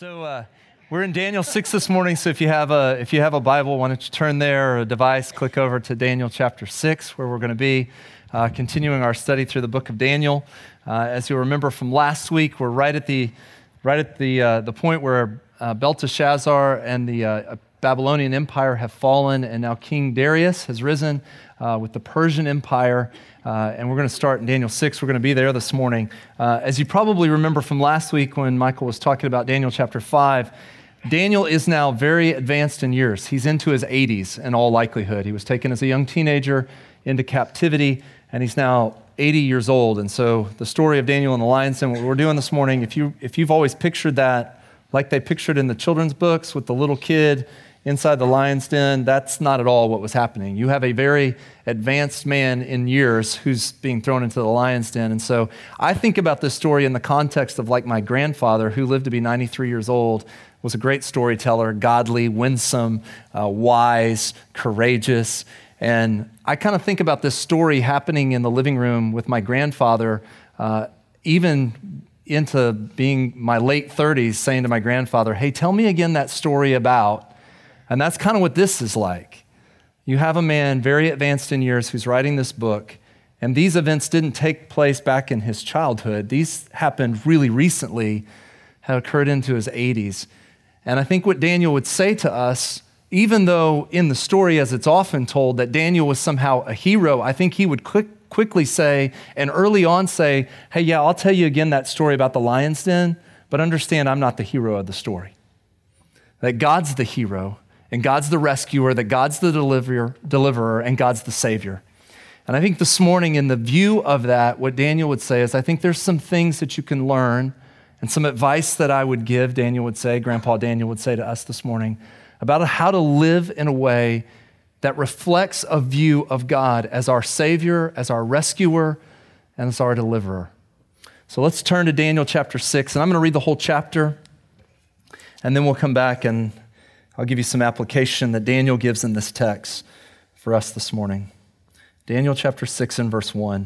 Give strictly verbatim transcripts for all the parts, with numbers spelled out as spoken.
So uh, we're in Daniel six this morning, so if you have a if you have a Bible, why don't you turn there, or a device, click over to Daniel chapter six, where we're going to be uh, continuing our study through the book of Daniel. Uh, as you'll remember from last week, we're right at the right at the uh, the point where uh, Belteshazzar and the uh, Babylonian Empire have fallen, and now King Darius has risen uh, with the Persian Empire. Uh, and we're going to start in Daniel six. We're going to be there this morning. Uh, as you probably remember from last week when Michael was talking about Daniel chapter five, Daniel is now very advanced in years. He's into his eighties in all likelihood. He was taken as a young teenager into captivity, and he's now eighty years old. And so the story of Daniel and the lion's den, what we're doing this morning, if, you, if you've always pictured that like they pictured in the children's books with the little kid inside the lion's den, that's not at all what was happening. You have a very advanced man in years who's being thrown into the lion's den. And so I think about this story in the context of like my grandfather, who lived to be ninety-three years old, was a great storyteller, godly, winsome, uh, wise, courageous. And I kind of think about this story happening in the living room with my grandfather, uh, even into being my late thirties, saying to my grandfather, hey, tell me again that story about. And that's kind of what this is like. You have a man very advanced in years who's writing this book, and these events didn't take place back in his childhood. These happened really recently, had occurred into his eighties. And I think what Daniel would say to us, even though in the story, as it's often told, that Daniel was somehow a hero, I think he would quick, quickly say, and early on say, hey, yeah, I'll tell you again that story about the lion's den, but understand I'm not the hero of the story. That God's the hero, and God's the rescuer, that God's the deliverer, deliverer, and God's the savior. And I think this morning, in the view of that, what Daniel would say is, I think there's some things that you can learn and some advice that I would give, Daniel would say, Grandpa Daniel would say to us this morning, about how to live in a way that reflects a view of God as our savior, as our rescuer, and as our deliverer. So let's turn to Daniel chapter six, and I'm going to read the whole chapter, and then we'll come back and I'll give you some application that Daniel gives in this text for us this morning. Daniel chapter six and verse one.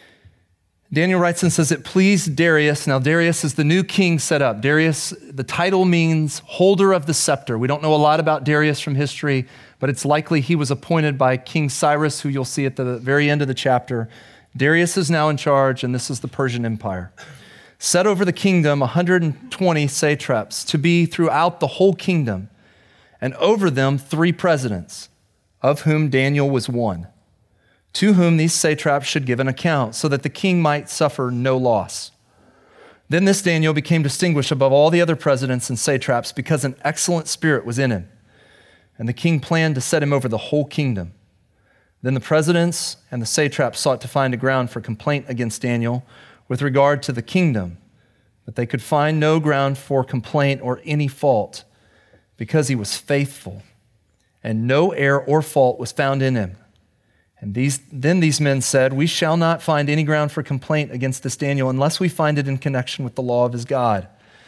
Daniel writes and says, it pleased Darius. Now Darius is the new king set up. Darius, the title means holder of the scepter. We don't know a lot about Darius from history, but it's likely he was appointed by King Cyrus, who you'll see at the very end of the chapter. Darius is now in charge, and this is the Persian Empire. Set over the kingdom one hundred twenty satraps to be throughout the whole kingdom, and over them three presidents, of whom Daniel was one, to whom these satraps should give an account, so that the king might suffer no loss. Then this Daniel became distinguished above all the other presidents and satraps because an excellent spirit was in him, and the king planned to set him over the whole kingdom. Then the presidents and the satraps sought to find a ground for complaint against Daniel with regard to the kingdom, but they could find no ground for complaint or any fault, because he was faithful, and no error or fault was found in him. And these, then these men said, we shall not find any ground for complaint against this Daniel unless we find it in connection with the law of his God.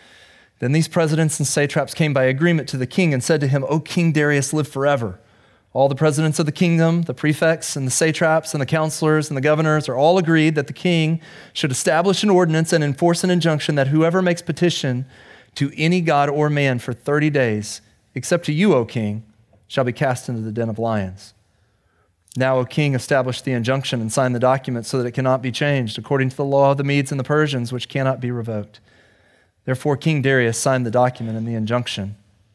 Then these presidents and satraps came by agreement to the king and said to him, O King Darius, live forever. All the presidents of the kingdom, the prefects and the satraps and the counselors and the governors are all agreed that the king should establish an ordinance and enforce an injunction that whoever makes petition to any god or man for thirty days, except to you, O king, shall be cast into the den of lions. Now, O king, establish the injunction and sign the document so that it cannot be changed, according to the law of the Medes and the Persians, which cannot be revoked. Therefore, King Darius signed the document and the injunction.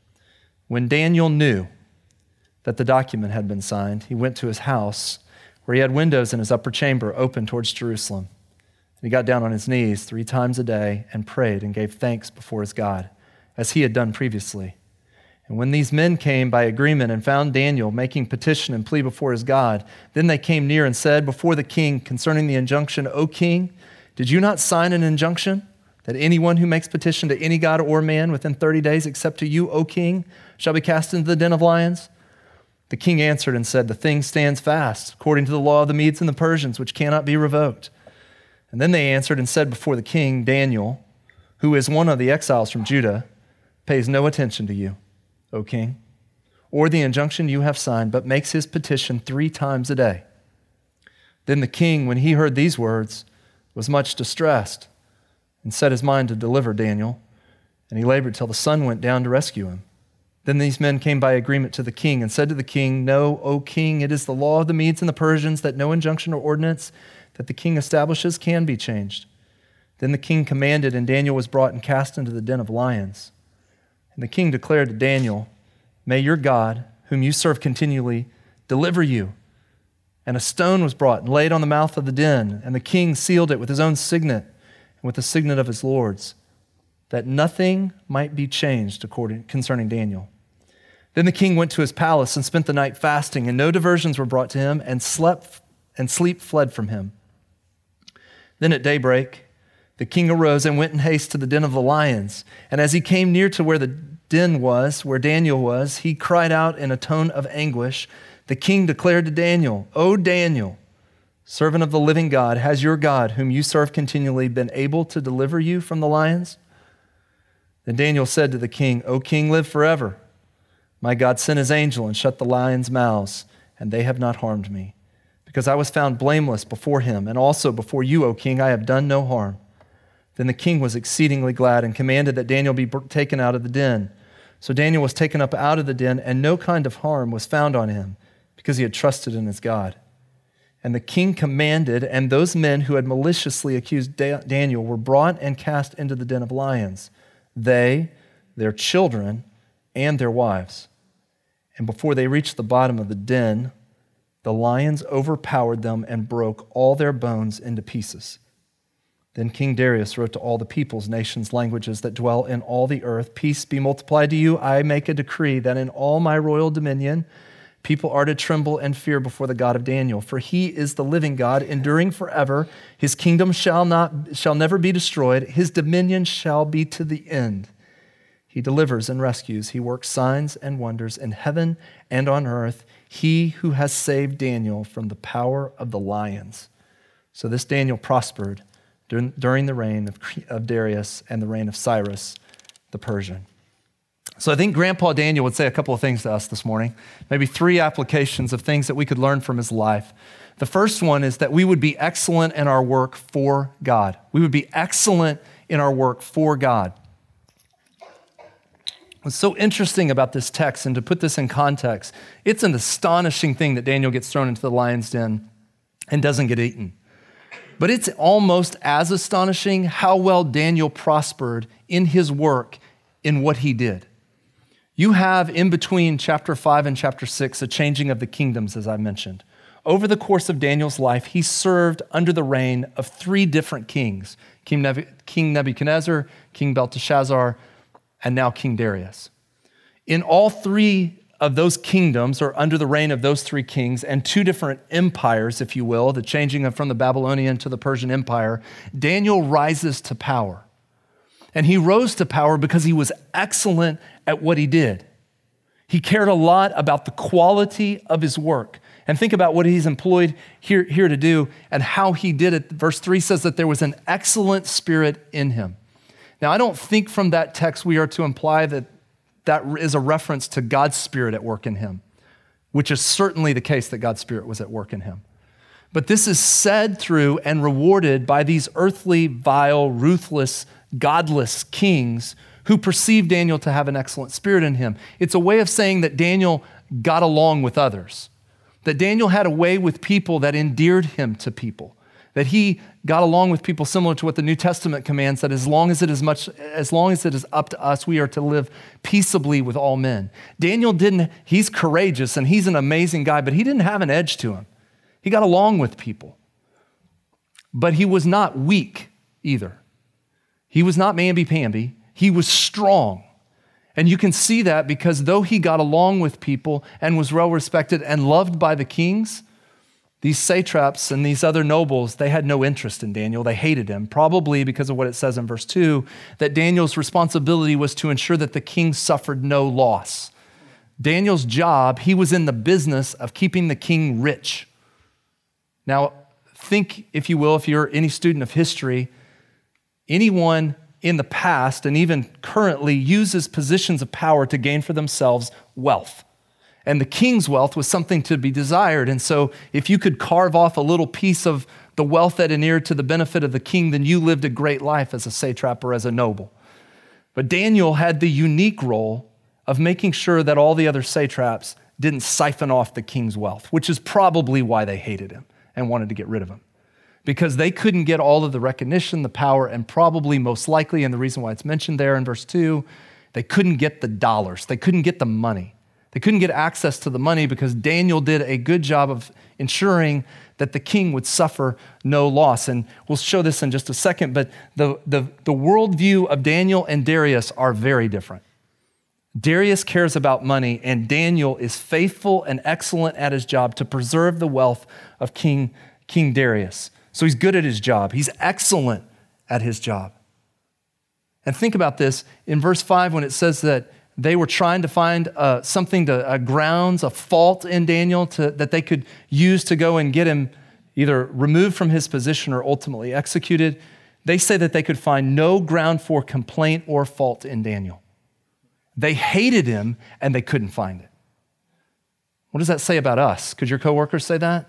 When Daniel knew that the document had been signed, he went to his house, where he had windows in his upper chamber open towards Jerusalem. He got down on his knees three times a day and prayed and gave thanks before his God, as he had done previously. And when these men came by agreement and found Daniel making petition and plea before his God, then they came near and said before the king concerning the injunction, O king, did you not sign an injunction that anyone who makes petition to any god or man within thirty days except to you, O king, shall be cast into the den of lions? The king answered and said, the thing stands fast, according to the law of the Medes and the Persians, which cannot be revoked. And then they answered and said before the king, Daniel, who is one of the exiles from Judah, pays no attention to you, O king, or the injunction you have signed, but makes his petition three times a day. Then the king, when he heard these words, was much distressed and set his mind to deliver Daniel And he labored till the sun went down to rescue him. Then these men came by agreement to the king and said to the king, "Know, O king, it is the law of the Medes and the Persians that no injunction or ordinance that the king establishes can be changed." Then the king commanded, and Daniel was brought and cast into the den of lions. And the king declared to Daniel, "May your God, whom you serve continually, deliver you." And a stone was brought and laid on the mouth of the den, and the king sealed it with his own signet and with the signet of his lords, that nothing might be changed according concerning Daniel. Then the king went to his palace and spent the night fasting, and no diversions were brought to him, and slept, and sleep fled from him. Then at daybreak, the king arose and went in haste to the den of the lions. And as he came near to where the den was, where Daniel was, he cried out in a tone of anguish. The king declared to Daniel, "O Daniel, servant of the living God, has your God, whom you serve continually, been able to deliver you from the lions?" Then Daniel said to the king, "O king, live forever. My God sent his angel and shut the lions' mouths, and they have not harmed me, because I was found blameless before him, and also before you, O king, I have done no harm." Then the king was exceedingly glad and commanded that Daniel be taken out of the den. So Daniel was taken up out of the den, and no kind of harm was found on him, because he had trusted in his God. And the king commanded, and those men who had maliciously accused Daniel were brought and cast into the den of lions, they, their children, and their wives. And before they reached the bottom of the den, the lions overpowered them and broke all their bones into pieces. Then King Darius wrote to all the peoples, nations, languages that dwell in all the earth, "Peace be multiplied to you. I make a decree that in all my royal dominion, people are to tremble and fear before the God of Daniel, for he is the living God, enduring forever. His kingdom shall not, shall never be destroyed. His dominion shall be to the end. He delivers and rescues. He works signs and wonders in heaven and on earth. He who has saved Daniel from the power of the lions." So this Daniel prospered during, during the reign of, of Darius and the reign of Cyrus the Persian. So I think Grandpa Daniel would say a couple of things to us this morning, maybe three applications of things that we could learn from his life. The first one is that we would be excellent in our work for God. We would be excellent in our work for God. What's so interesting about this text, and to put this in context, it's an astonishing thing that Daniel gets thrown into the lion's den and doesn't get eaten. But it's almost as astonishing how well Daniel prospered in his work in what he did. You have in between chapter five and chapter six a changing of the kingdoms, as I mentioned. Over the course of Daniel's life, he served under the reign of three different kings, King Nebuchadnezzar, King Belteshazzar, and now King Darius. In all three of those kingdoms, or under the reign of those three kings, and two different empires, if you will, the changing of from the Babylonian to the Persian Empire, Daniel rises to power. And he rose to power because he was excellent at what he did. He cared a lot about the quality of his work. And think about what he's employed here, here to do and how he did it. Verse three says that there was an excellent spirit in him. Now, I don't think from that text we are to imply that that is a reference to God's Spirit at work in him, which is certainly the case that God's Spirit was at work in him. But this is said through and rewarded by these earthly, vile, ruthless, godless kings who perceived Daniel to have an excellent spirit in him. It's a way of saying that Daniel got along with others, that Daniel had a way with people that endeared him to people, that he got along with people similar to what the New Testament commands, that as long as it is much, as long as it is up to us, we are to live peaceably with all men. Daniel didn't, he's courageous and he's an amazing guy, but he didn't have an edge to him. He got along with people, but he was not weak either. He was not mamby-pamby. He was strong. And you can see that because though he got along with people and was well-respected and loved by the kings, these satraps and these other nobles, they had no interest in Daniel. They hated him, probably because of what it says in verse two, that Daniel's responsibility was to ensure that the king suffered no loss. Daniel's job, he was in the business of keeping the king rich. Now, think, if you will, if you're any student of history, anyone in the past and even currently uses positions of power to gain for themselves wealth. And the king's wealth was something to be desired. And so if you could carve off a little piece of the wealth that inured to the benefit of the king, then you lived a great life as a satrap or as a noble. But Daniel had the unique role of making sure that all the other satraps didn't siphon off the king's wealth, which is probably why they hated him and wanted to get rid of him. Because they couldn't get all of the recognition, the power, and probably most likely, and the reason why it's mentioned there in verse two, they couldn't get the dollars. They couldn't get the money. They couldn't get access to the money because Daniel did a good job of ensuring that the king would suffer no loss. And we'll show this in just a second, but the, the, the worldview of Daniel and Darius are very different. Darius cares about money, and Daniel is faithful and excellent at his job to preserve the wealth of King, King Darius. So he's good at his job. He's excellent at his job. And think about this in verse five when it says that they were trying to find uh, something to, uh, grounds, a fault in Daniel to, that they could use to go and get him either removed from his position or ultimately executed. They say that they could find no ground for complaint or fault in Daniel. They hated him and they couldn't find it. What does that say about us? Could your coworkers say that?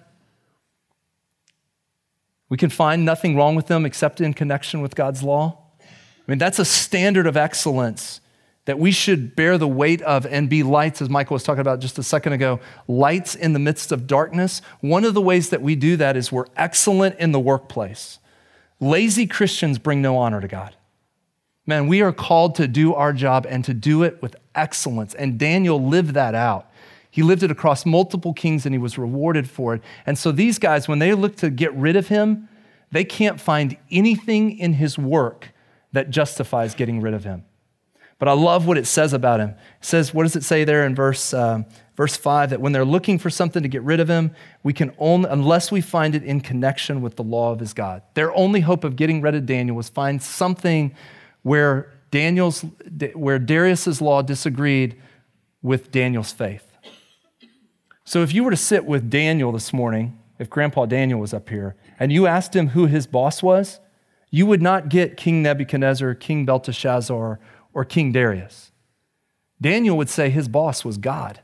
We can find nothing wrong with them except in connection with God's law. I mean, that's a standard of excellence that we should bear the weight of and be lights, as Michael was talking about just a second ago, lights in the midst of darkness. One of the ways that we do that is we're excellent in the workplace. Lazy Christians bring no honor to God. Man, we are called to do our job and to do it with excellence. And Daniel lived that out. He lived it across multiple kings and he was rewarded for it. And so these guys, when they look to get rid of him, they can't find anything in his work that justifies getting rid of him. But I love what it says about him. It says, what does it say there in verse um, verse five? That when they're looking for something to get rid of him, we can only, unless we find it in connection with the law of his God. Their only hope of getting rid of Daniel was find something where Daniel's, where Darius's law disagreed with Daniel's faith. So if you were to sit with Daniel this morning, if Grandpa Daniel was up here, and you asked him who his boss was, you would not get King Nebuchadnezzar, King Belteshazzar, or King Darius. Daniel would say his boss was God.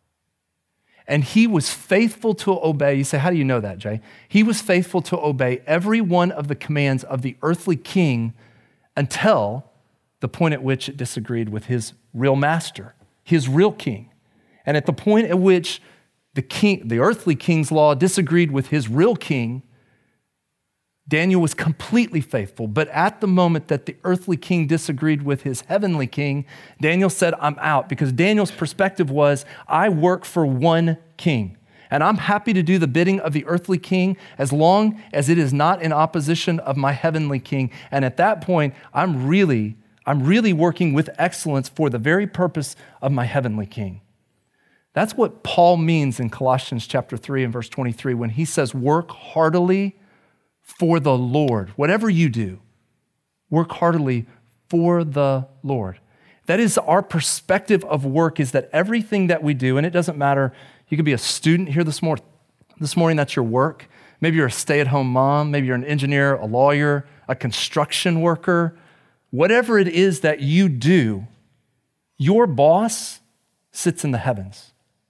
And he was faithful to obey. You say, how do you know that, Jay? He was faithful to obey every one of the commands of the earthly king until the point at which it disagreed with his real master, his real king. And at the point at which the king, the earthly king's law disagreed with his real king, Daniel was completely faithful. But at the moment that the earthly king disagreed with his heavenly king, Daniel said, I'm out. Because Daniel's perspective was, I work for one king. And I'm happy to do the bidding of the earthly king as long as it is not in opposition of my heavenly king. And at that point, I'm really, I'm really working with excellence for the very purpose of my heavenly king. That's what Paul means in Colossians chapter three and verse twenty-three when he says, work heartily for the Lord. Whatever you do, work heartily for the Lord. That is our perspective of work, is that everything that we do, and it doesn't matter, you could be a student here this morning, this morning, that's your work. Maybe you're a stay-at-home mom, maybe you're an engineer, a lawyer, a construction worker. Whatever it is that you do, your boss sits in the heavens.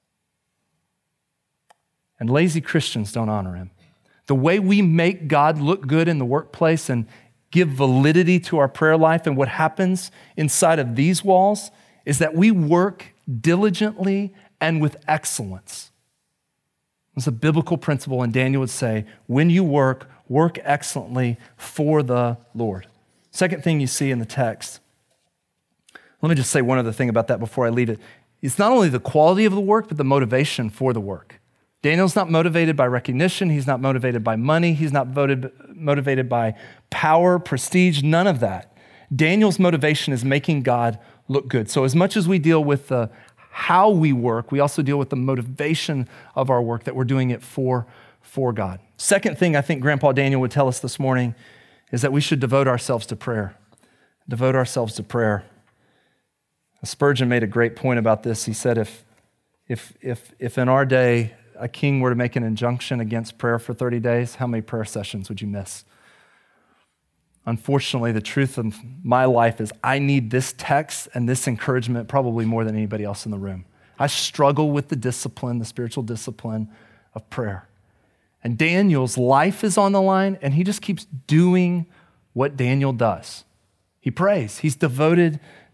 And lazy Christians don't honor him. The way we make God look good in the workplace and give validity to our prayer life and what happens inside of these walls is that we work diligently and with excellence. It's a biblical principle, and Daniel would say, when you work, work excellently for the Lord. Second thing you see in the text, let me just say one other thing about that before I leave it. It's not only the quality of the work, but the motivation for the work. Daniel's not motivated by recognition. He's not motivated by money. He's not voted, motivated by power, prestige, none of that. Daniel's motivation is making God look good. So as much as we deal with the how we work, we also deal with the motivation of our work, that we're doing it for, for God. Second thing I think Grandpa Daniel would tell us this morning is that we should devote ourselves to prayer. Devote ourselves to prayer. Spurgeon made a great point about this. He said, if, if, if, if in our day, a king were to make an injunction against prayer for thirty days, how many prayer sessions would you miss? Unfortunately, the truth of my life is I need this text and this encouragement probably more than anybody else in the room. I struggle with the discipline, the spiritual discipline of prayer. And Daniel's life is on the line, and he just keeps doing what Daniel does. He prays. He's devoted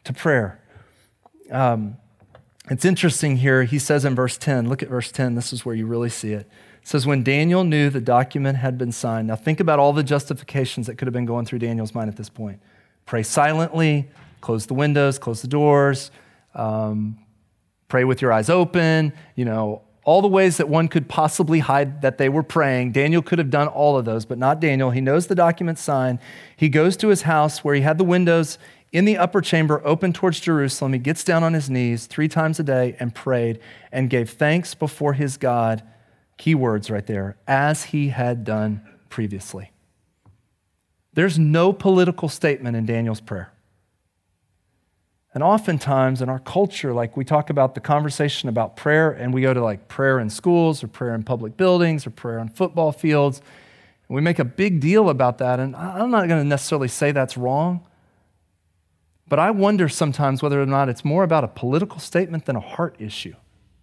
to prayer. Um, it's interesting here. He says in verse ten, look at verse ten. This is where you really see it. It says, when Daniel knew the document had been signed. Now think about all the justifications that could have been going through Daniel's mind at this point. Pray silently, close the windows, close the doors, um, pray with your eyes open, you know, all the ways that one could possibly hide that they were praying. Daniel could have done all of those, but not Daniel. He knows the document signed. He goes to his house where he had the windows in the upper chamber open towards Jerusalem. He gets down on his knees three times a day and prayed and gave thanks before his God. Key words right there, as he had done previously. There's no political statement in Daniel's prayer. And oftentimes in our culture, like we talk about the conversation about prayer, and we go to like prayer in schools or prayer in public buildings or prayer on football fields, and we make a big deal about that. And I'm not going to necessarily say that's wrong, but I wonder sometimes whether or not it's more about a political statement than a heart issue.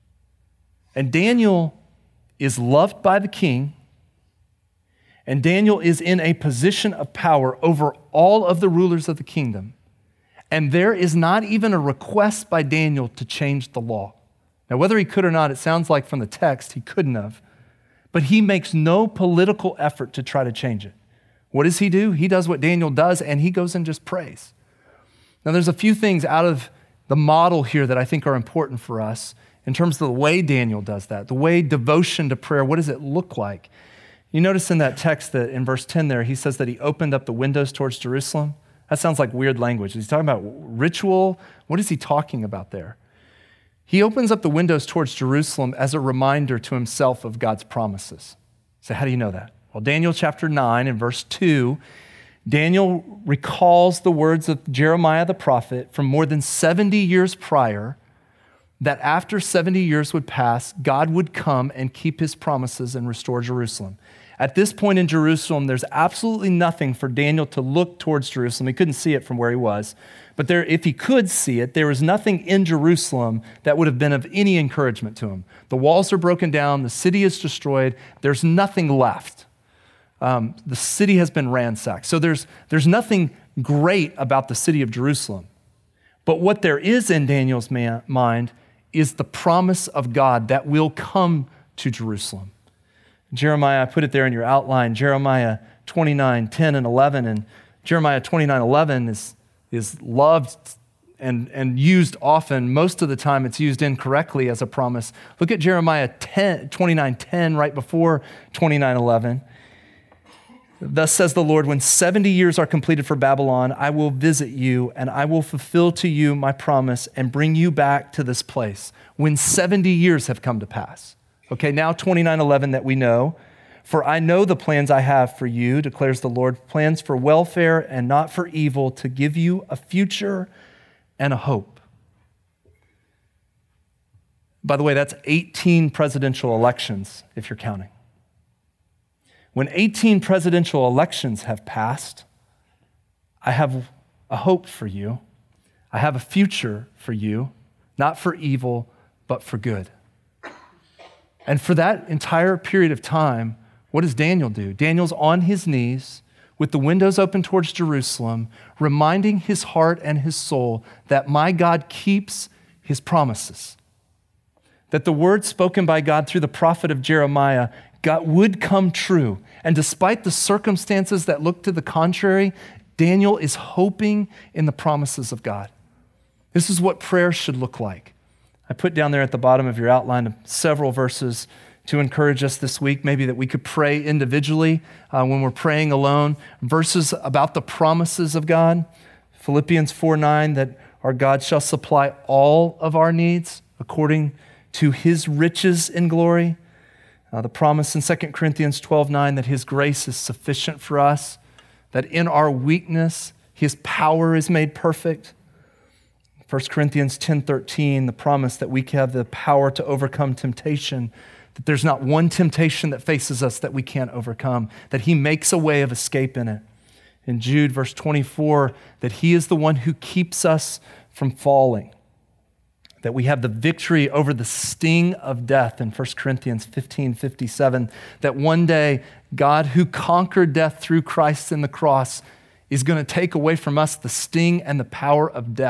And Daniel is loved by the king, and Daniel is in a position of power over all of the rulers of the kingdom. And there is not even a request by Daniel to change the law. Now, whether he could or not, it sounds like from the text he couldn't have, but he makes no political effort to try to change it. What does he do? He does what Daniel does, and he goes and just prays. Now, there's a few things out of the model here that I think are important for us in terms of the way Daniel does that, the way devotion to prayer, what does it look like? You notice in that text that in verse ten there, he says that he opened up the windows towards Jerusalem. That sounds like weird language. He's talking about ritual. What is he talking about there? He opens up the windows towards Jerusalem as a reminder to himself of God's promises. So how do you know that? Well, Daniel chapter nine and verse two, Daniel recalls the words of Jeremiah the prophet from more than seventy years prior, that after seventy years would pass, God would come and keep his promises and restore Jerusalem. At this point in Jerusalem, there's absolutely nothing for Daniel to look towards Jerusalem. He couldn't see it from where he was. But there, if he could see it, there was nothing in Jerusalem that would have been of any encouragement to him. The walls are broken down. The city is destroyed. There's nothing left. Um, the city has been ransacked. So there's, there's nothing great about the city of Jerusalem. But what there is in Daniel's man, mind is the promise of God that will come to Jerusalem. Jeremiah, I put it there in your outline, Jeremiah twenty-nine, ten and eleven, and Jeremiah twenty-nine, eleven is, is loved and, and used often. Most of the time it's used incorrectly as a promise. Look at Jeremiah twenty-nine, ten right before twenty-nine, eleven. Thus says the Lord, when seventy years are completed for Babylon, I will visit you and I will fulfill to you my promise and bring you back to this place when seventy years have come to pass. Okay, now twenty-nine eleven that we know. For I know the plans I have for you, declares the Lord, plans for welfare and not for evil, to give you a future and a hope. By the way, that's eighteen presidential elections, if you're counting. When eighteen presidential elections have passed, I have a hope for you. I have a future for you, not for evil, but for good. And for that entire period of time, what does Daniel do? Daniel's on his knees with the windows open towards Jerusalem, reminding his heart and his soul that my God keeps his promises. That the word spoken by God through the prophet of Jeremiah God would come true. And despite the circumstances that look to the contrary, Daniel is hoping in the promises of God. This is what prayer should look like. I put down there at the bottom of your outline several verses to encourage us this week, maybe that we could pray individually uh, when we're praying alone. Verses about the promises of God. Philippians four nine, that our God shall supply all of our needs according to his riches in glory. Uh, the promise in Second Corinthians twelve nine that his grace is sufficient for us, that in our weakness, his power is made perfect. First Corinthians ten thirteen, the promise that we have the power to overcome temptation, that there's not one temptation that faces us that we can't overcome, that he makes a way of escape in it. In Jude, verse twenty-four, that he is the one who keeps us from falling, that we have the victory over the sting of death in First Corinthians fifteen fifty-seven, that one day God who conquered death through Christ in the cross is going to take away from us the sting and the power of death,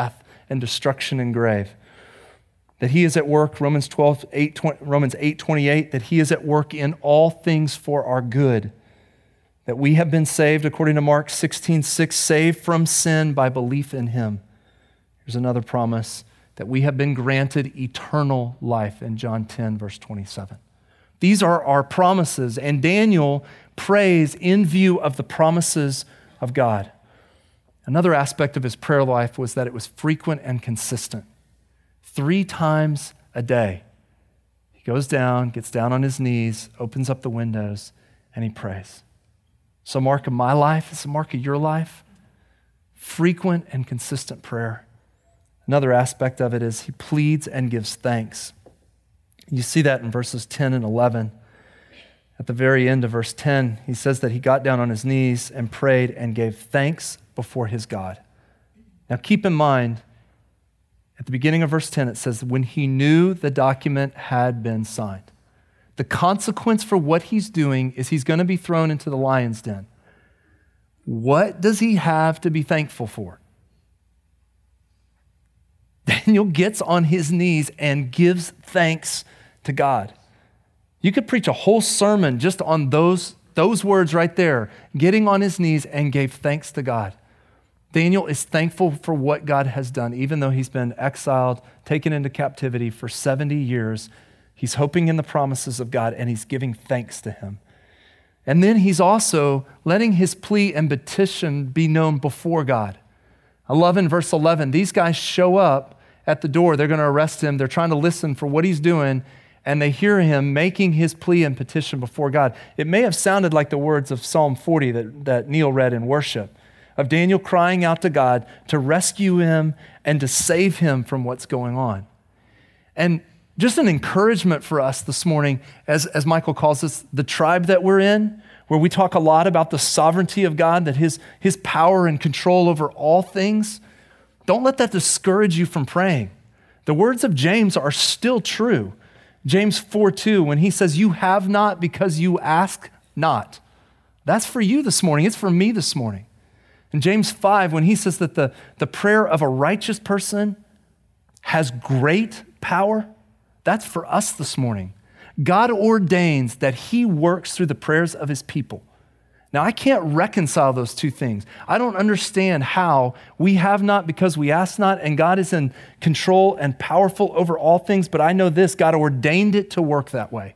and destruction and grave. That he is at work, Romans twelve, eight, twenty, Romans eight twenty-eight, that he is at work in all things for our good. That we have been saved, according to Mark sixteen six, saved from sin by belief in him. Here's another promise, that we have been granted eternal life in John ten, verse twenty-seven. These are our promises, and Daniel prays in view of the promises of God. Another aspect of his prayer life was that it was frequent and consistent. Three times a day, he goes down, gets down on his knees, opens up the windows, and he prays. It's a mark of my life. It's a mark of your life. Frequent and consistent prayer. Another aspect of it is he pleads and gives thanks. You see that in verses ten and eleven. At the very end of verse ten, he says that he got down on his knees and prayed and gave thanks before his God. Now keep in mind, at the beginning of verse ten, it says, when he knew the document had been signed. The consequence for what he's doing is he's going to be thrown into the lion's den. What does he have to be thankful for? Daniel gets on his knees and gives thanks to God. You could preach a whole sermon just on those, those words right there, getting on his knees and gave thanks to God. Daniel is thankful for what God has done, even though he's been exiled, taken into captivity for seventy years. He's hoping in the promises of God, and he's giving thanks to him. And then he's also letting his plea and petition be known before God. I love in verse eleven, these guys show up at the door. They're going to arrest him. They're trying to listen for what he's doing, and they hear him making his plea and petition before God. It may have sounded like the words of Psalm forty that, that Neil read in worship, of Daniel crying out to God to rescue him and to save him from what's going on. And just an encouragement for us this morning, as, as Michael calls us, the tribe that we're in, where we talk a lot about the sovereignty of God, that his, his power and control over all things. Don't let that discourage you from praying. The words of James are still true. James four two, when he says, you have not because you ask not. That's for you this morning. It's for me this morning. In James five, when he says that the, the prayer of a righteous person has great power, that's for us this morning. God ordains that he works through the prayers of his people. Now, I can't reconcile those two things. I don't understand how we have not because we ask not, and God is in control and powerful over all things, but I know this, God ordained it to work that way.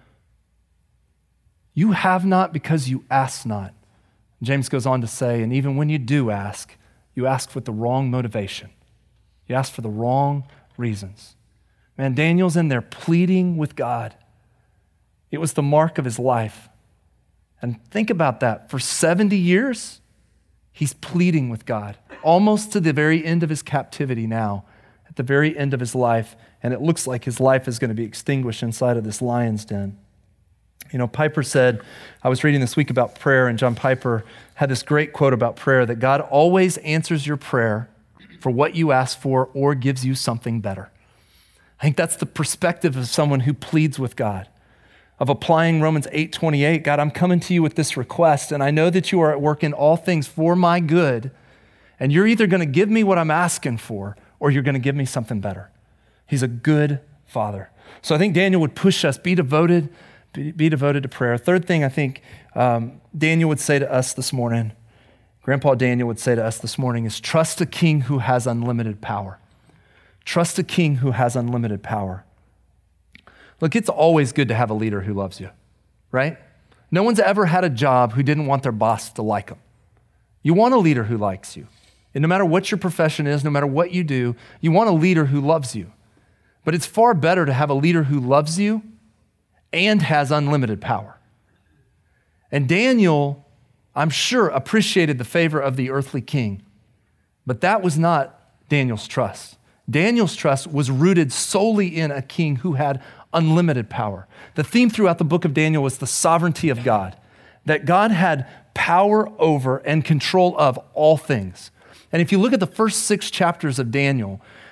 You have not because you ask not. James goes on to say, and even when you do ask, you ask with the wrong motivation. You ask for the wrong reasons. Man, Daniel's in there pleading with God. It was the mark of his life. And think about that. For seventy years, he's pleading with God, almost to the very end of his captivity now, at the very end of his life. And it looks like his life is going to be extinguished inside of this lion's den. You know, Piper said, I was reading this week about prayer, and John Piper had this great quote about prayer, that God always answers your prayer for what you ask for or gives you something better. I think that's the perspective of someone who pleads with God, of applying Romans eight twenty-eight. God, I'm coming to you with this request, and I know that you are at work in all things for my good, and you're either going to give me what I'm asking for, or you're going to give me something better. He's a good Father. So I think Daniel would push us, be devoted Be, be devoted to prayer. Third thing I think um, Daniel would say to us this morning, Grandpa Daniel would say to us this morning, is trust a king who has unlimited power. Trust a king who has unlimited power. Look, it's always good to have a leader who loves you, right? No one's ever had a job who didn't want their boss to like them. You want a leader who likes you. And no matter what your profession is, no matter what you do, you want a leader who loves you. But it's far better to have a leader who loves you and has unlimited power. And Daniel, I'm sure, appreciated the favor of the earthly king, but that was not Daniel's trust. Daniel's trust was rooted solely in a king who had unlimited power. The theme throughout the book of Daniel was the sovereignty of God, that God had power over and control of all things. And if you look at the first six chapters of Daniel,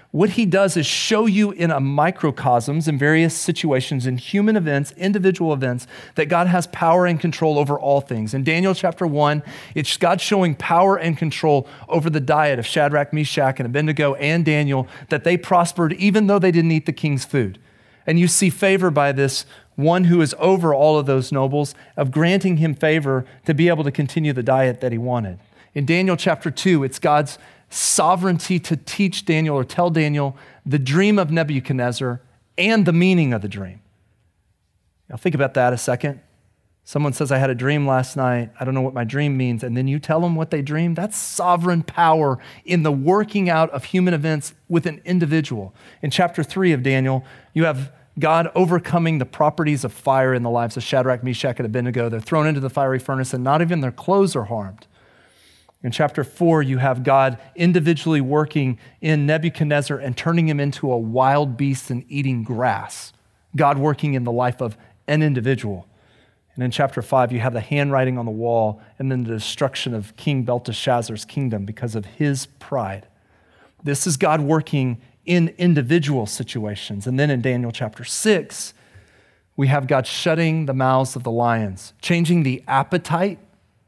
What he does is show you in a microcosms, in various situations, in human events, individual events, that God has power and control over all things. In Daniel chapter one, it's God showing power and control over the diet of Shadrach, Meshach, and Abednego and Daniel, that they prospered even though they didn't eat the king's food. And you see favor by this one who is over all of those nobles, of granting him favor to be able to continue the diet that he wanted. In Daniel chapter two, it's God's sovereignty to teach Daniel or tell Daniel the dream of Nebuchadnezzar and the meaning of the dream. Now think about that a second. Someone says, I had a dream last night. I don't know what my dream means. And then you tell them what they dreamed. That's sovereign power in the working out of human events with an individual. In chapter three of Daniel, you have God overcoming the properties of fire in the lives of Shadrach, Meshach, and Abednego. They're thrown into the fiery furnace and not even their clothes are harmed. In chapter four, you have God individually working in Nebuchadnezzar and turning him into a wild beast and eating grass. God working in the life of an individual. And in chapter five, you have the handwriting on the wall and then the destruction of King Belteshazzar's kingdom because of his pride. This is God working in individual situations. And then in Daniel chapter six, we have God shutting the mouths of the lions, changing the appetite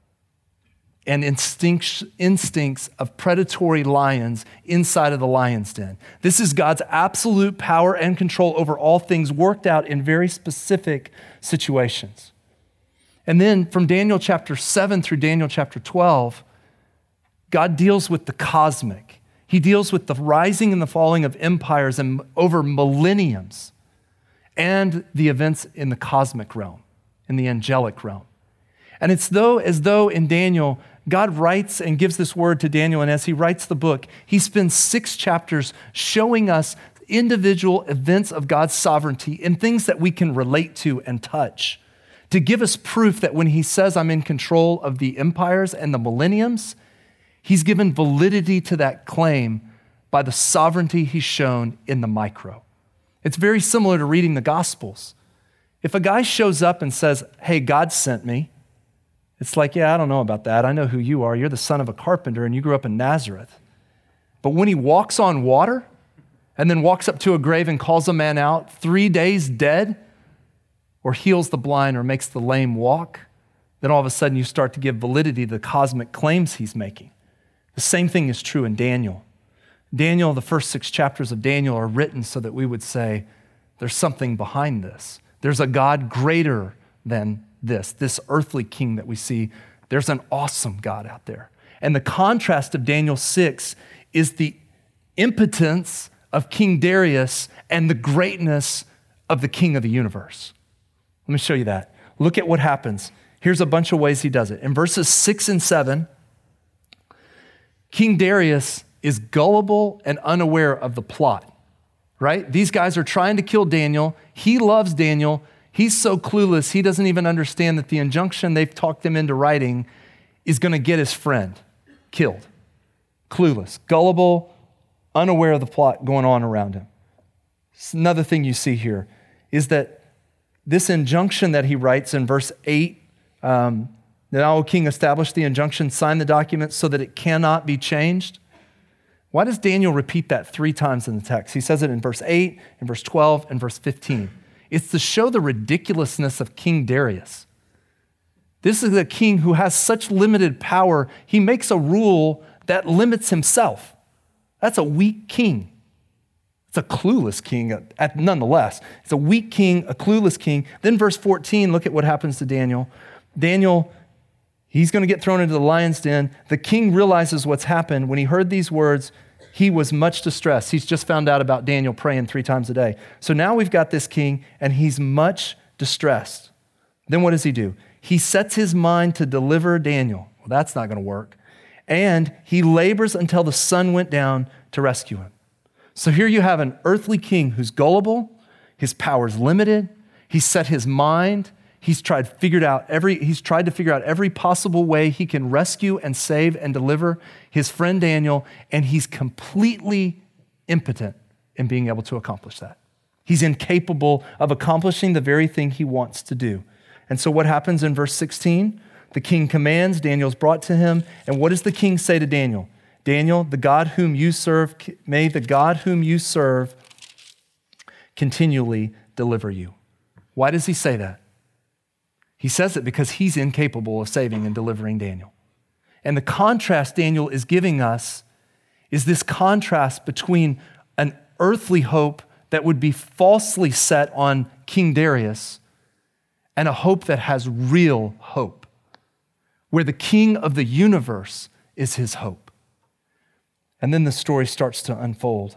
and instincts, instincts of predatory lions inside of the lion's den. This is God's absolute power and control over all things worked out in very specific situations. And then from Daniel chapter seven through Daniel chapter twelve, God deals with the cosmic. He deals with the rising and the falling of empires and over millenniums and the events in the cosmic realm, in the angelic realm. And it's though as though in Daniel, God writes and gives this word to Daniel, and as he writes the book, he spends six chapters showing us individual events of God's sovereignty and things that we can relate to and touch, to give us proof that when he says, I'm in control of the empires and the millenniums, he's given validity to that claim by the sovereignty he's shown in the micro. It's very similar to reading the Gospels. If a guy shows up and says, hey, God sent me, it's like, yeah, I don't know about that. I know who you are. You're the son of a carpenter and you grew up in Nazareth. But when he walks on water and then walks up to a grave and calls a man out, three days dead, or heals the blind or makes the lame walk, then all of a sudden you start to give validity to the cosmic claims he's making. The same thing is true in Daniel. Daniel, the first six chapters of Daniel are written so that we would say, there's something behind this. There's a God greater than this, this earthly king that we see. There's an awesome God out there. And the contrast of Daniel six is the impotence of King Darius and the greatness of the king of the universe. Let me show you that. Look at what happens. Here's a bunch of ways he does it. In verses six and seven, King Darius is gullible and unaware of the plot, right? These guys are trying to kill Daniel. He loves Daniel. He's so clueless, he doesn't even understand that the injunction they've talked him into writing is going to get his friend killed. Clueless, gullible, unaware of the plot going on around him. Another thing you see here is that this injunction that he writes in verse eight, um, now, O king, establish the injunction, sign the document so that it cannot be changed. Why does Daniel repeat that three times in the text? He says it in verse eight, in verse twelve, and verse fifteen. It's to show the ridiculousness of King Darius. This is a king who has such limited power, he makes a rule that limits himself. That's a weak king. It's a clueless king, at, nonetheless. It's a weak king, a clueless king. Then verse fourteen, look at what happens to Daniel. Daniel, he's going to get thrown into the lion's den. The king realizes what's happened. When he heard these words, he was much distressed. He's just found out about Daniel praying three times a day. So now we've got this king, and he's much distressed. Then what does he do? He sets his mind to deliver Daniel. Well, that's not going to work. And he labors until the sun went down to rescue him. So here you have an earthly king who's gullible, his power's limited, he's set his mind, he's tried figured out every he's tried to figure out every possible way he can rescue and save and deliver his friend Daniel, and he's completely impotent in being able to accomplish that. He's incapable of accomplishing the very thing he wants to do. And so what happens in verse sixteen? The king commands, Daniel's brought to him, and what does the king say to Daniel? Daniel, the God whom you serve, may the God whom you serve continually deliver you. Why does he say that? He says it because he's incapable of saving and delivering Daniel. And the contrast Daniel is giving us is this contrast between an earthly hope that would be falsely set on King Darius and a hope that has real hope, where the king of the universe is his hope. And then the story starts to unfold.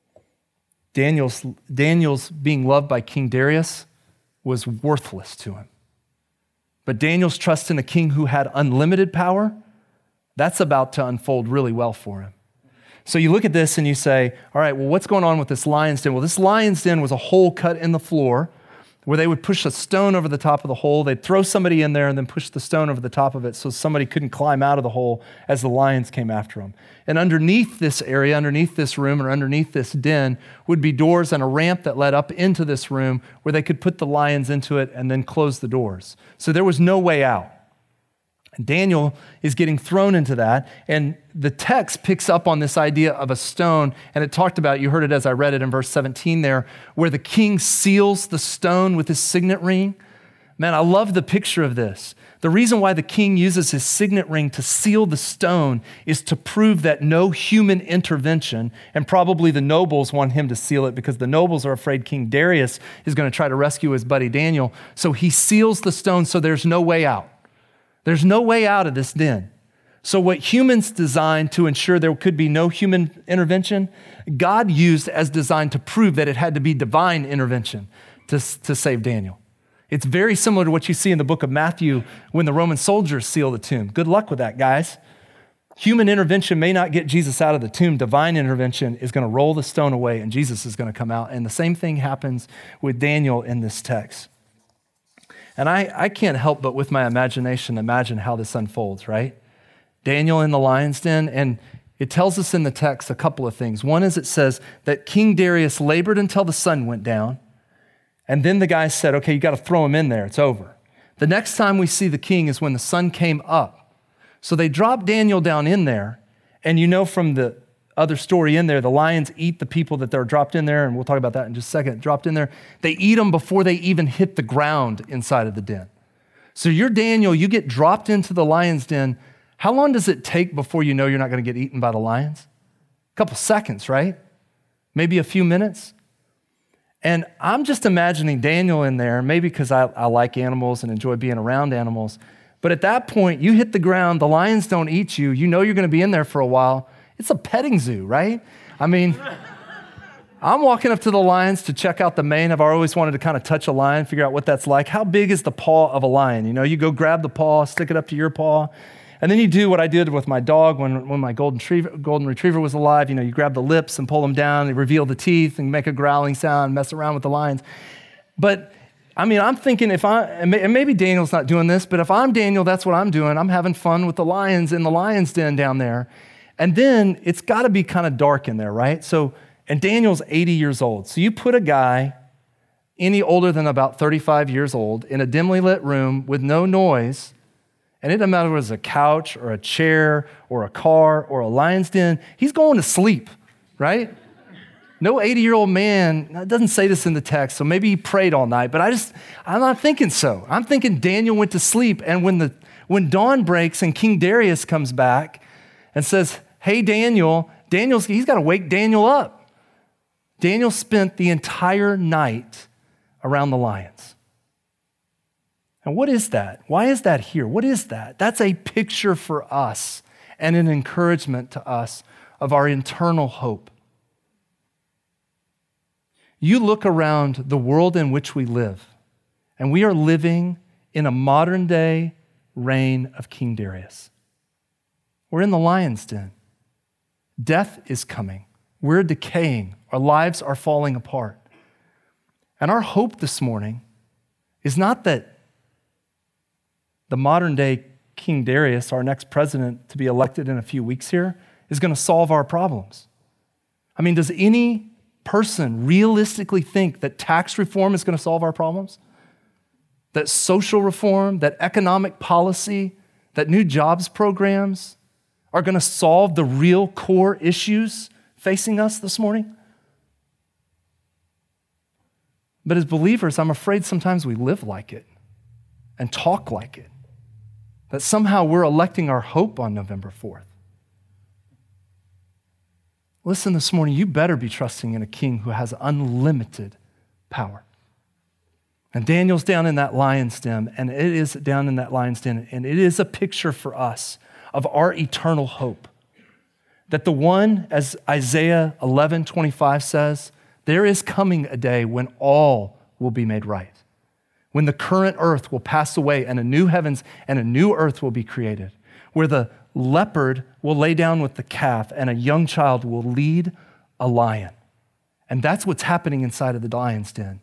Daniel's, Daniel's being loved by King Darius was worthless to him. But Daniel's trust in a king who had unlimited power, that's about to unfold really well for him. So you look at this and you say, all right, well, what's going on with this lion's den? Well, this lion's den was a hole cut in the floor where they would push a stone over the top of the hole. They'd throw somebody in there and then push the stone over the top of it so somebody couldn't climb out of the hole as the lions came after them. And underneath this area, underneath this room or underneath this den would be doors and a ramp that led up into this room where they could put the lions into it and then close the doors. So there was no way out. And Daniel is getting thrown into that, and the text picks up on this idea of a stone, and it talked about, you heard it as I read it in verse seventeen there, where the king seals the stone with his signet ring. Man, I love the picture of this. The reason why the king uses his signet ring to seal the stone is to prove that no human intervention, and probably the nobles want him to seal it because the nobles are afraid King Darius is going to try to rescue his buddy Daniel. So he seals the stone so there's no way out. There's no way out of this den. So what humans designed to ensure there could be no human intervention, God used as designed to prove that it had to be divine intervention to, to save Daniel. It's very similar to what you see in the book of Matthew when the Roman soldiers seal the tomb. Good luck with that, guys. Human intervention may not get Jesus out of the tomb. Divine intervention is going to roll the stone away and Jesus is going to come out. And the same thing happens with Daniel in this text. And I, I can't help but with my imagination imagine how this unfolds, right? Daniel in the lion's den, and it tells us in the text a couple of things. One is it says that King Darius labored until the sun went down, and then the guy said, okay, you got to throw him in there, it's over. The next time we see the king is when the sun came up. So they dropped Daniel down in there, and you know from the other story in there, the lions eat the people that they're dropped in there, and we'll talk about that in just a second, dropped in there. They eat them before they even hit the ground inside of the den. So you're Daniel, you get dropped into the lion's den. How long does it take before you know you're not going to get eaten by the lions? A couple seconds, right? Maybe a few minutes. And I'm just imagining Daniel in there, maybe because I, I like animals and enjoy being around animals. But at that point, you hit the ground, the lions don't eat you, you know you're going to be in there for a while. It's a petting zoo, right? I mean, I'm walking up to the lions to check out the mane. I've always wanted to kind of touch a lion, figure out what that's like. How big is the paw of a lion? You know, you go grab the paw, stick it up to your paw, and then you do what I did with my dog when, when my golden retriever, golden retriever was alive. You know, you grab the lips and pull them down, and reveal the teeth and make a growling sound, mess around with the lions. But I mean, I'm thinking if I, and maybe Daniel's not doing this, but if I'm Daniel, that's what I'm doing. I'm having fun with the lions in the lion's den down there. And then it's got to be kind of dark in there, right? So, and Daniel's eighty years old. So you put a guy any older than about thirty-five years old in a dimly lit room with no noise, and it doesn't matter if it's a couch or a chair or a car or a lion's den, he's going to sleep, right? No eighty-year-old man, it doesn't say this in the text, so maybe he prayed all night, but I just, I'm not thinking so. I'm thinking Daniel went to sleep, and when the when dawn breaks and King Darius comes back and says, hey, Daniel, Daniel's, he's got to wake Daniel up. Daniel spent the entire night around the lions. And what is that? Why is that here? What is that? That's a picture for us and an encouragement to us of our internal hope. You look around the world in which we live, and we are living in a modern day reign of King Darius. We're in the lion's den. Death is coming. We're decaying. Our lives are falling apart. And our hope this morning is not that the modern day King Darius, our next president to be elected in a few weeks here, is going to solve our problems. I mean, does any person realistically think that tax reform is going to solve our problems? That social reform, that economic policy, that new jobs programs are going to solve the real core issues facing us this morning. But as believers, I'm afraid sometimes we live like it and talk like it, that somehow we're electing our hope on November fourth. Listen this morning, you better be trusting in a king who has unlimited power. And Daniel's down in that lion's den, and it is down in that lion's den, and it is a picture for us of our eternal hope. That the one, as Isaiah eleven twenty-five says, there is coming a day when all will be made right, when the current earth will pass away and a new heavens and a new earth will be created, where the leopard will lay down with the calf and a young child will lead a lion. And that's what's happening inside of the lion's den.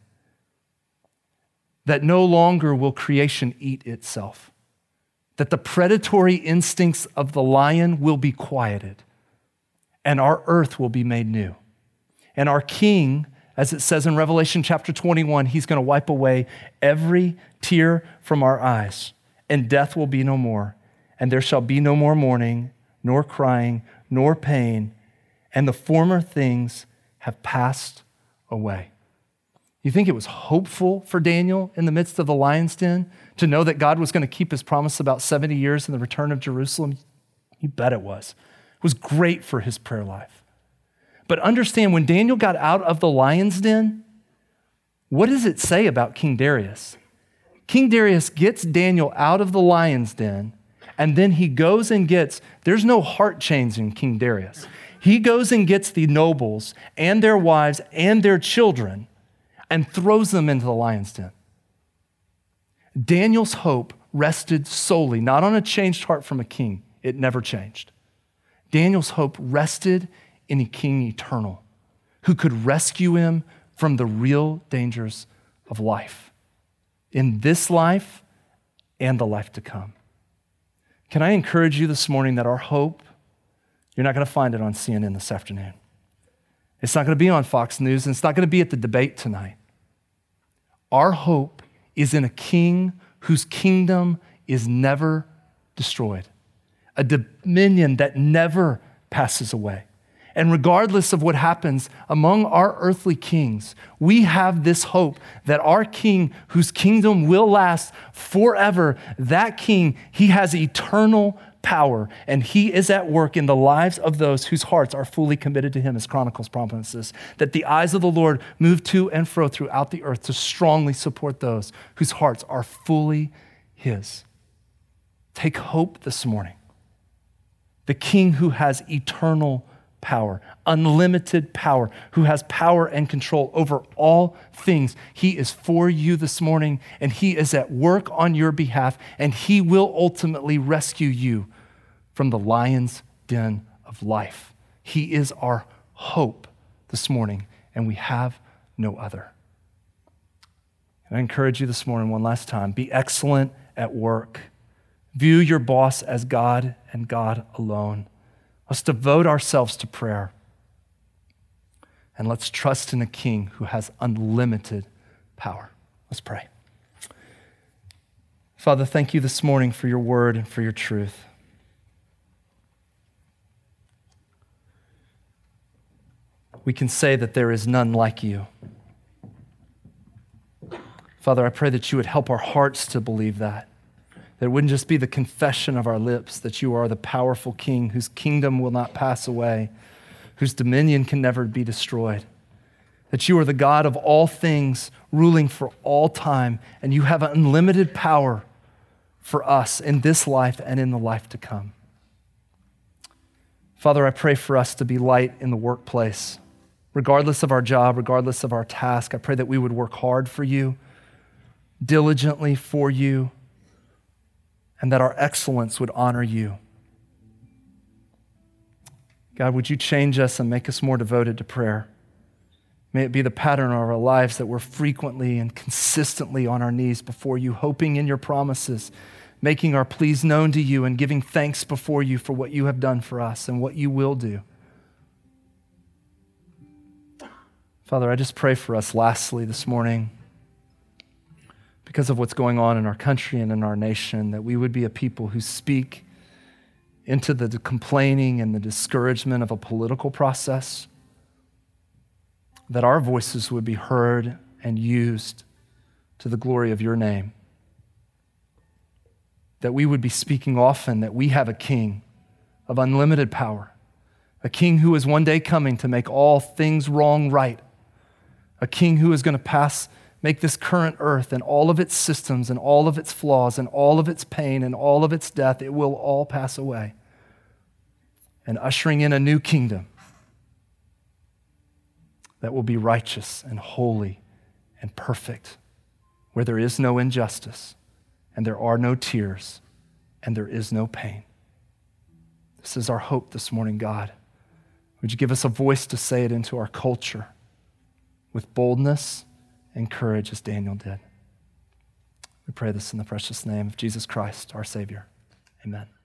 That no longer will creation eat itself. That the predatory instincts of the lion will be quieted and our earth will be made new. And our king, as it says in Revelation chapter twenty-one, he's going to wipe away every tear from our eyes, and death will be no more. And there shall be no more mourning, nor crying, nor pain, and the former things have passed away. You think it was hopeful for Daniel in the midst of the lion's den to know that God was going to keep his promise about seventy years in the return of Jerusalem? You bet it was. It was great for his prayer life. But understand, when Daniel got out of the lion's den, what does it say about King Darius? King Darius gets Daniel out of the lion's den, and then he goes and gets, there's no heart change in King Darius. He goes and gets the nobles and their wives and their children and throws them into the lion's den. Daniel's hope rested solely, not on a changed heart from a king. It never changed. Daniel's hope rested in a king eternal who could rescue him from the real dangers of life, in this life and the life to come. Can I encourage you this morning that our hope, you're not going to find it on C N N this afternoon. It's not going to be on Fox News, and it's not going to be at the debate tonight. Our hope is in a king whose kingdom is never destroyed, a dominion that never passes away. And regardless of what happens among our earthly kings, we have this hope that our king, whose kingdom will last forever, that king, he has eternal power, and he is at work in the lives of those whose hearts are fully committed to him, as Chronicles promises, that the eyes of the Lord move to and fro throughout the earth to strongly support those whose hearts are fully his. Take hope this morning. The king who has eternal power, unlimited power, who has power and control over all things. He is for you this morning, and he is at work on your behalf, and he will ultimately rescue you from the lion's den of life. He is our hope this morning, and we have no other. And I encourage you this morning one last time, be excellent at work. View your boss as God and God alone. Let's devote ourselves to prayer. And let's trust in a king who has unlimited power. Let's pray. Father, thank you this morning for your word and for your truth. We can say that there is none like you. Father, I pray that you would help our hearts to believe that. That it wouldn't just be the confession of our lips that you are the powerful king whose kingdom will not pass away, whose dominion can never be destroyed. That you are the God of all things, ruling for all time, and you have unlimited power for us in this life and in the life to come. Father, I pray for us to be light in the workplace, regardless of our job, regardless of our task. I pray that we would work hard for you, diligently for you, and that our excellence would honor you. God, would you change us and make us more devoted to prayer? May it be the pattern of our lives that we're frequently and consistently on our knees before you, hoping in your promises, making our pleas known to you and giving thanks before you for what you have done for us and what you will do. Father, I just pray for us lastly this morning, because of what's going on in our country and in our nation, that we would be a people who speak into the complaining and the discouragement of a political process, that our voices would be heard and used to the glory of your name. That we would be speaking often that we have a king of unlimited power, a king who is one day coming to make all things wrong right, a king who is going to pass, make this current earth and all of its systems and all of its flaws and all of its pain and all of its death, it will all pass away, and ushering in a new kingdom that will be righteous and holy and perfect, where there is no injustice and there are no tears and there is no pain. This is our hope this morning, God. Would you give us a voice to say it into our culture with boldness and courage as Daniel did? We pray this in the precious name of Jesus Christ, our Savior. Amen.